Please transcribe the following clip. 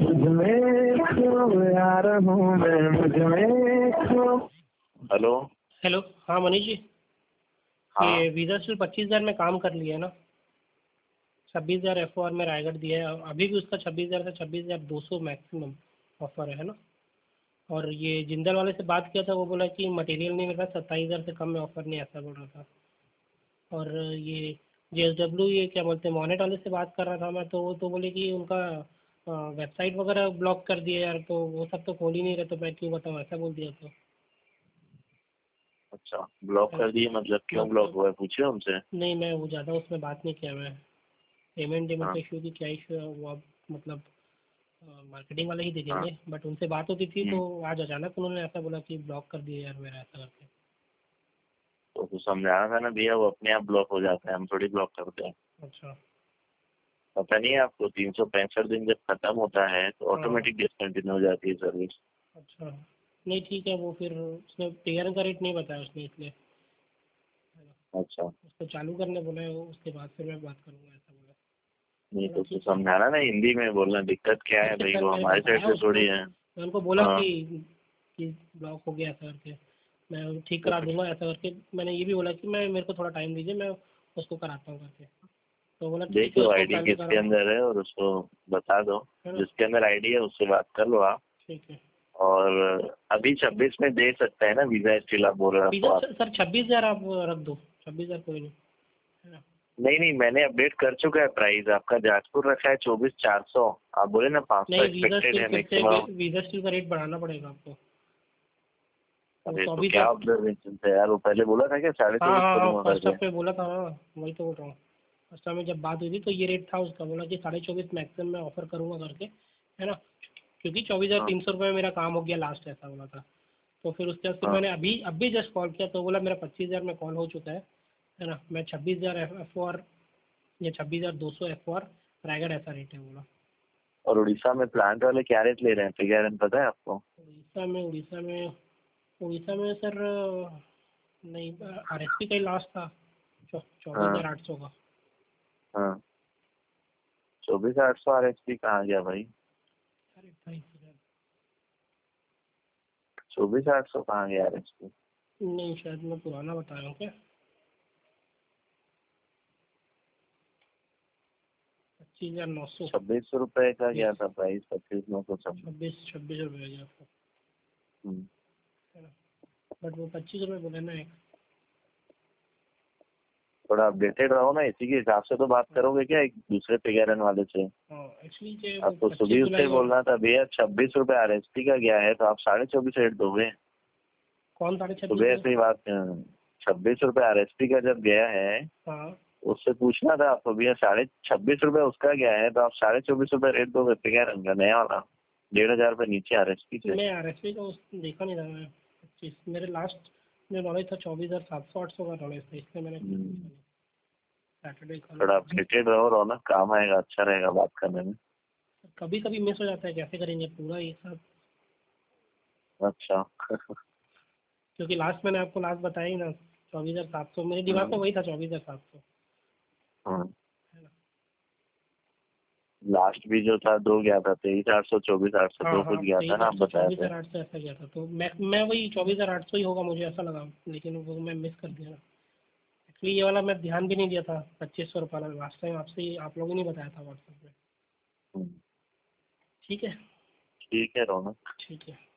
Hello. Hello. हाँ मनीष जी, हाँ ये वीज़ा स्टिल 25,000 में काम कर लिया है ना। 26,000 FOR में रायगढ़ दिया है, अभी भी उसका 26,000 से 26,200 मैक्सिमम ऑफर है ना। और ये जिंदल वाले से बात किया था, वो बोला कि मटेरियल नहीं मिल रहा, 27,000 से कम में ऑफर नहीं, ऐसा बोल रहा था। और ये JSW, ये क्या बोलते हैं, मॉनेट वाले से बात कर रहा था मैं, तो वो तो बोले कि उनका वेबसाइट वगैरह ब्लॉक कर दिया यार, तो वो सब तो खोल ही नहीं रहे, तो मैं क्यों बताऊँ, ऐसा बोल दिया तो। अच्छा, ब्लॉक है ना। कर दिए मतलब क्यों ब्लॉक मतलब हुआ है पूछे उनसे। नहीं, मैं वो ज़्यादा उसमें बात नहीं किया मैं। पेमेंट हाँ। का इशू की क्या इशू है वो आप मतलब मार्केटिंग वाले ही हाँ। देखेंगे, बट उनसे बात होती थी हम्म। तो आज अचानक उन्होंने ऐसा बोला कि ब्लॉक कर दिया यार मेरा, ऐसा करके। तो कुछ समझाना था ना भैया, वो अपने आप ब्लॉक हो जाता है, हम थोड़ी ब्लॉक करते हैं। अच्छा। पता नहीं है आपको, 365 दिन जब खत्म होता है तो हाँ। ऑटोमेटिक डिसकंटिन्यू हो जाती है सर्विस। अच्छा, नहीं ठीक है, वो फिर उसने क्लियर का रेट नहीं बताया उसने, इसलिए अच्छा। उसको चालू करने बोला है, वो उसके बाद फिर मैं बात करूँगा, ऐसा बोला। नहीं बोला तो उसको ठीक है। समझाना ना, हिंदी में बोलना दिक्कत क्या है ठीक है भाई, सर, वो मैंने हमारी साइड बताया से उसको, थोड़ी है। मैं उनको बोला हाँ। कि ब्लॉक हो गया ऐसा करके, मैं ठीक करा दूंगा ऐसा करके। मैंने ये भी बोला कि मैं मेरे को थोड़ा टाइम दीजिए, मैं उसको कराता हूँ करके। तो बोला ठीक देख है, लो उसको आईडी पहले किसके करा। अंदर है और उसको बता दो। है ना। जिसके अंदर आईडी है उससे बात कर लो आप। ठीक है। और अभी 26 में दे सकते हैं ना वीजा स्टिल, आप बोल रहे हो वीज़ा तो आप। सर 26,000 आप रख दो, 26,000 कोई नहीं, है ना। नहीं नहीं, मैंने अपडेट कर चुका है प्राइस, आपका जाजपुर रखा है 24,400। आप बोले ना 500 नहीं, वीज़ा एक्सपेक्टेड स्टिल है फिर से, मैक्सिमम। वीज़ा स्टिल का रेट बढ़ाना पड़ेगा आपको। वो अरे तो 24 क्या आप। ऑब्जर्वेशन थे यार, वो पहले बोला था क्या साढ़े हाँ चौबीस हाँ हाँ, करूंगा फर्स्ट करके। हाफ पे बोला था ना, वही तो बोल रहा हूँ। फर्स्ट हाफ में जब बात हुई थी तो ये रेट था उसका, बोला कि 24,500 मैक्सिमम में ऑफर करूँगा करके, है ना। क्योंकि हाँ। 24,300 रुपये में मेरा काम हो गया लास्ट, ऐसा बोला था। तो फिर उसके बाद फिर हाँ। मैंने अभी अभी जस्ट कॉल किया, तो बोला मेरा 25,000 में कॉल हो चुका है ना। मैं 26,000 FOR या 26,200 FOR रायगढ़, ऐसा रेट है बोला। और उड़ीसा में प्लांट वाले क्या रेट ले रहे हैं, फिगर पता है आपको। उड़ीसा में सर नहीं, RSP का ही लास्ट था, 24,800 हाँ। का। हाँ। 24,800 RSP कहाँ गया भाई। अरे भाई सर, 24,800 कहाँ गया RSP। नहीं शायद मैं पुराना बता रहा हूँ क्या। 25,900। 2600 रुपए का गया छब्बीस था प्राइस, 25,900 छब्बीस छब्बीस रुपये गया आपको, हम्म। है ना। बट वो 25 रुपये बोले ना एक। थोड़ा अपडेटेड रहो ना, इसी के हिसाब से तो बात करोगे क्या एक दूसरे फिगर वाले से। हाँ एक्चुअली वो आपको सुबह 25 उससे जुलाई में। बोलना था भैया 26 रुपए RSP का गया है, तो आप 24.5 रेट दोगे। कौन 26.5 सुबह में। ऐसे ही बात 26 रुपए RSP का जब गया है, हाँ। उससे पूछना था आपको भैया 26.5 रुपए उसका गया है, तो आप 24.5 रुपए रेट दोगे फिगर का नया वाला, 1,500 रुपए नीचे RSP से। मैं RSP का देखा नहीं था मैं। 25 मेरे लास्ट जो नॉलेज था, 24,700 800 का नॉलेज था, इसलिए मैंने कुछ पूछा हम्म। नहीं। सैटरडे का थोड़ा नहीं। अपडेटेड रहो, रौनक काम आएगा, अच्छा रहेगा बात करने में। कभी कभी मिस हो जाता है, कैसे करेंगे पूरा एक साथ। अच्छा। क्योंकि लास्ट मैंने आपको लास्ट बताया ही ना, 24,700 मेरे दिमाग में हाँ। वही था, 24,700, हाँ। है ना। लास्ट भी जो था दो गया था, 23,800 24,800 हाँ दो हाँ, कुछ गया था ना, आप 23,800 बताए थे। 24,800 ऐसा गया था, तो मैं वही 24,800 ही होगा मुझे ऐसा लगा, लेकिन वो मैं मिस कर दिया ना। एक्चुअली ये वाला मैं ध्यान भी नहीं दिया था, 2500 रुपये वाला लास्ट टाइम आपसे ही आप लोगों ने बताया था व्हाट्सएप पे। हम्म। ठीक है। ठीक है रौनक। ठीक है।